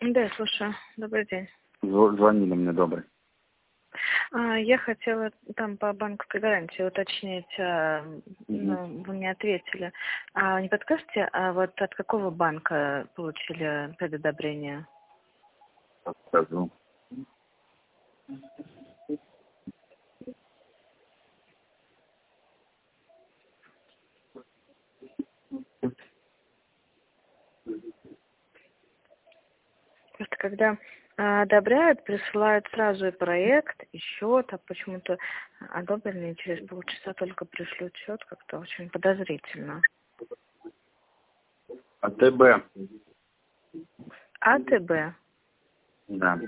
Да, слушаю. Добрый день. Звонили мне, добрый. Я хотела там по банковской гарантии уточнить, но вы мне ответили. Не подскажете, вот от какого банка получили предодобрение? Скажу. Просто когда одобряют, присылают сразу и проект, и счет, а почему-то одобренные через полчаса только пришлют счет, как-то очень подозрительно. АТБ. АТБ? Да.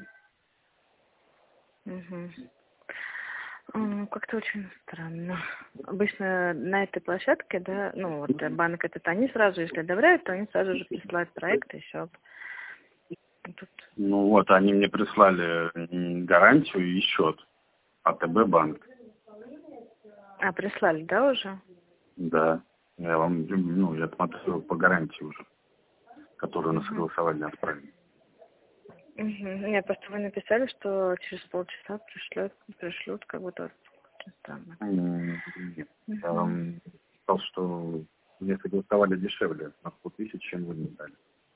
Угу. Как-то очень странно. Обычно на этой площадке, да, ну вот банк этот, они сразу, если одобряют, то они сразу же присылают проект и счет. Тут... Ну вот, они мне прислали гарантию и счет. АТБ банк. Прислали, да, уже? Да. Я вам, я смотрю по гарантии уже, которую на согласование отправили. Нет, просто вы написали, что через полчаса пришлют, как будто очень странно. Нет. Я вам сказал, что мне согласовали дешевле на 100 тысяч, чем вы мне дали.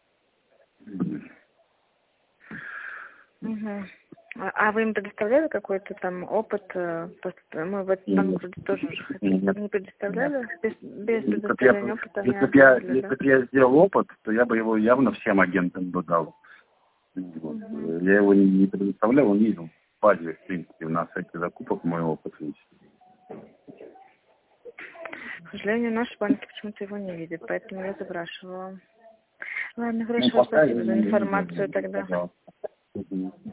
А вы им предоставляли какой-то там опыт? Просто мы в этот банк вроде тоже уже хотели. Не предоставляли? Без предоставления опыта не отправили, да? Если бы я сделал опыт, то я бы его явно всем агентам бы дал. Вот. Я его не предоставлял, он видел в базе, в принципе, на сайте закупок мой опыт есть. К сожалению, наши банки почему-то его не видят, поэтому я запрашивала. Ладно, хорошо, спасибо за информацию тогда.